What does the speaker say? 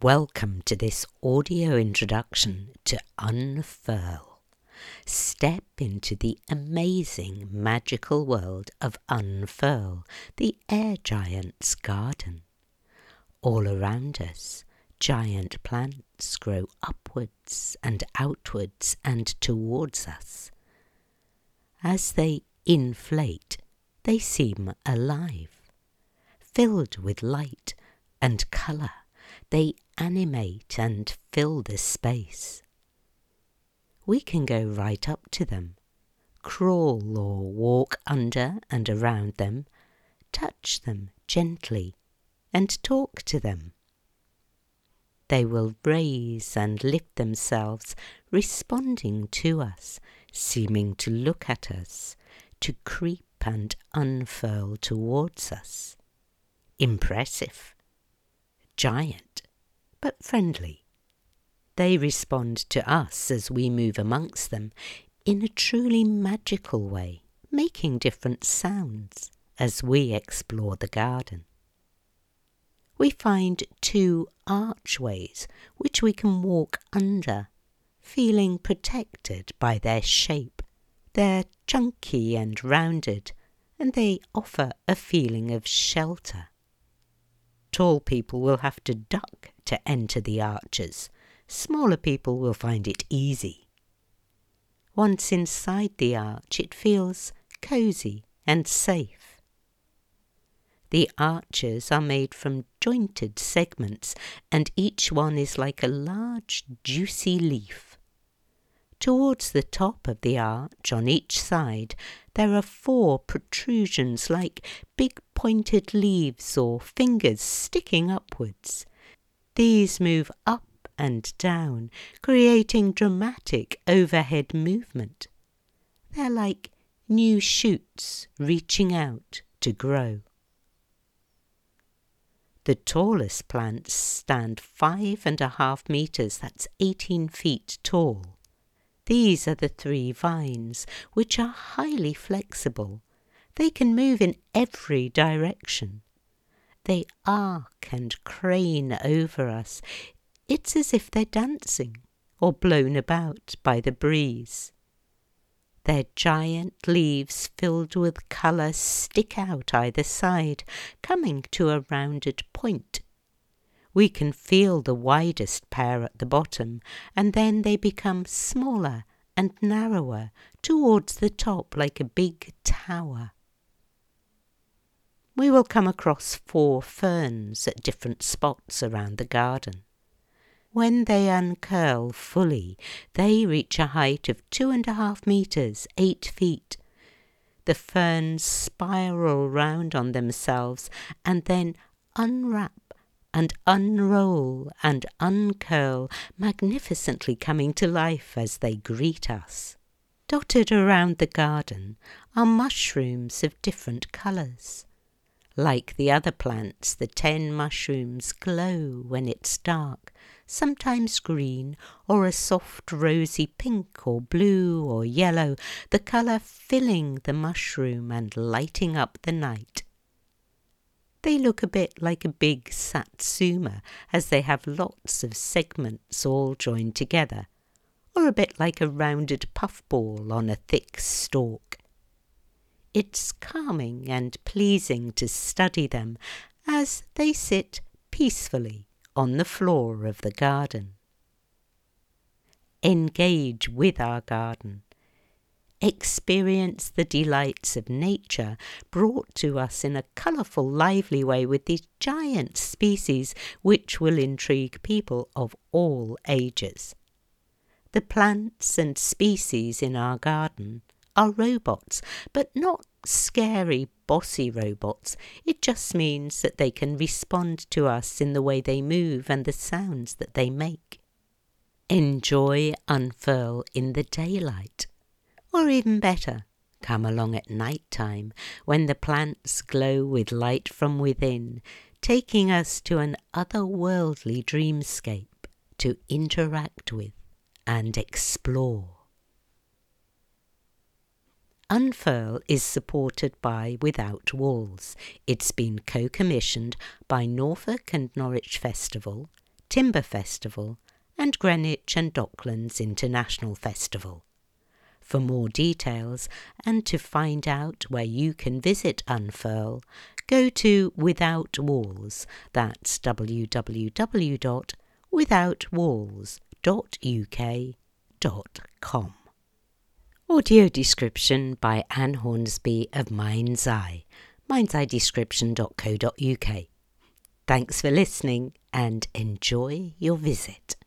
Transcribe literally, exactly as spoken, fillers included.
Welcome to this audio introduction to Unfurl. Step into the amazing magical world of Unfurl, the air giant's garden. All around us, giant plants grow upwards and outwards and towards us. As they inflate, they seem alive, filled with light and colour. They animate and fill the space. We can go right up to them, crawl or walk under and around them, touch them gently and talk to them. They will raise and lift themselves, responding to us, seeming to look at us, to creep and unfurl towards us. Impressive. Giant, but friendly. They respond to us as we move amongst them in a truly magical way, making different sounds as we explore the garden. We find two archways which we can walk under, feeling protected by their shape. They're chunky and rounded, and they offer a feeling of shelter. Tall people will have to duck to enter the arches. Smaller people will find it easy. Once inside the arch, it feels cosy and safe. The arches are made from jointed segments, and each one is like a large, juicy leaf. Towards the top of the arch, on each side, there are four protrusions like big pointed leaves or fingers sticking upwards. These move up and down, creating dramatic overhead movement. They're like new shoots reaching out to grow. The tallest plants stand five and a half metres, that's eighteen feet tall. These are the three vines, which are highly flexible. They can move in every direction. They arc and crane over us. It's as if they're dancing or blown about by the breeze. Their giant leaves filled with colour stick out either side, coming to a rounded point. We can feel the widest pair at the bottom, and then they become smaller and narrower towards the top like a big tower. We will come across four ferns at different spots around the garden. When they uncurl fully, they reach a height of two and a half metres, eight feet. The ferns spiral round on themselves and then unwrap and unroll and uncurl, magnificently coming to life as they greet us. Dotted around the garden are mushrooms of different colours. Like the other plants, the ten mushrooms glow when it's dark, sometimes green or a soft rosy pink or blue or yellow, the colour filling the mushroom and lighting up the night. They look a bit like a big satsuma, as they have lots of segments all joined together, or a bit like a rounded puffball on a thick stalk. It's calming and pleasing to study them as they sit peacefully on the floor of the garden. Engage with our garden. Experience the delights of nature brought to us in a colourful, lively way with these giant species which will intrigue people of all ages. The plants and species in our garden are robots, but not scary, bossy robots. It just means that they can respond to us in the way they move and the sounds that they make. Enjoy Unfurl in the daylight. Or even better, come along at night time when the plants glow with light from within, taking us to an otherworldly dreamscape to interact with and explore. Unfurl is supported by Without Walls. It's been co-commissioned by Norfolk and Norwich Festival, Timber Festival and Greenwich and Docklands International Festival. For more details and to find out where you can visit Unfurl, go to Without Walls. That's w w w dot without walls dot u k dot com. Audio description by Anne Hornsby of Mind's Eye, minds eye description dot co dot u k. Thanks for listening and enjoy your visit.